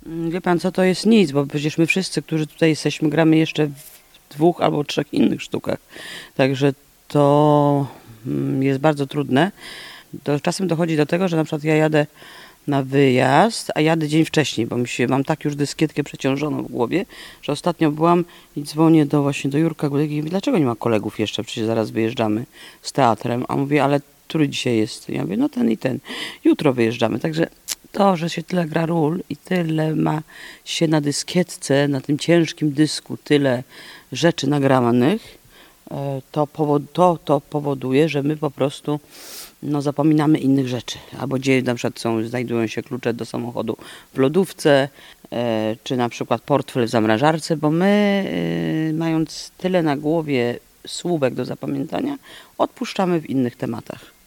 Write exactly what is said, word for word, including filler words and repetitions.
Wie pan co, to jest nic, bo przecież my wszyscy, którzy tutaj jesteśmy, gramy jeszcze w dwóch albo trzech innych sztukach. Także to mm, jest bardzo trudne. To czasem dochodzi do tego, że na przykład ja jadę na wyjazd, a jadę dzień wcześniej, bo mi się, mam tak już dyskietkę przeciążoną w głowie, że ostatnio byłam i dzwonię do właśnie do Jurka Gudeki i mówię, dlaczego nie ma kolegów jeszcze, przecież zaraz wyjeżdżamy z teatrem, a mówię, ale który dzisiaj jest? Ja mówię, no ten i ten, jutro wyjeżdżamy, także to, że się tyle gra ról i tyle ma się na dyskietce, na tym ciężkim dysku, tyle rzeczy nagranych, e, to, powod, to, to powoduje, że my po prostu no, zapominamy innych rzeczy. Albo gdzie na przykład są, znajdują się klucze do samochodu w lodówce, e, czy na przykład portfel w zamrażarce, bo my e, mając tyle na głowie słówek do zapamiętania, odpuszczamy w innych tematach.